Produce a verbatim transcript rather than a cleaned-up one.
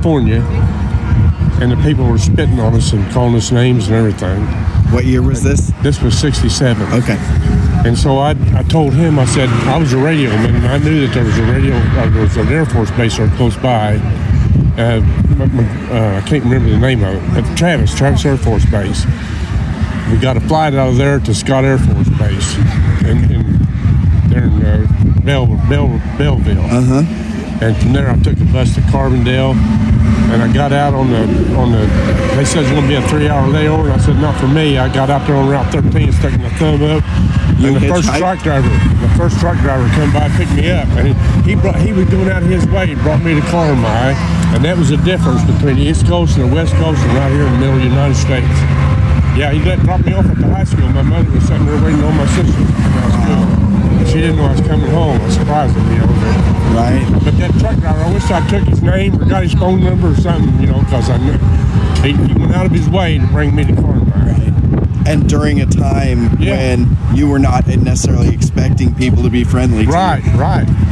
California, and the people were spitting on us and calling us names and everything. What year was this? This was sixty-seven. Okay. And so I, I told him, I said, I was a radio man, and I knew that there was a radio, uh, there was an Air Force base there close by. Uh, uh, I can't remember the name of it, but Travis, Travis Air Force Base. We got a flight out of there to Scott Air Force Base, in, in, there in uh, Bell, Bell, Belleville. Uh-huh. And from there, I took a bus to Carbondale, and I got out on the, on the, they said it was going to be a three-hour layover, and I said, not for me. I got out there on Route thirteen, sticking my thumb up, You and the first hitchhiked? truck driver, the first truck driver come by and picked me up, and he, he, brought, he was going out of his way and brought me to Carmi, and that was the difference between the East Coast and the West Coast and right here in the middle of the United States. Yeah, he let, dropped me off at the high school. My mother was sitting there waiting on my sister to come out of school. She didn't know I was coming home. I surprised her, you know. But, Right. but that truck driver, I wish I took his name or got his phone number or something, you know, because I knew he, he went out of his way to bring me to Carmi. And during a time Yeah. when you were not necessarily expecting people to be friendly to Right, you. right.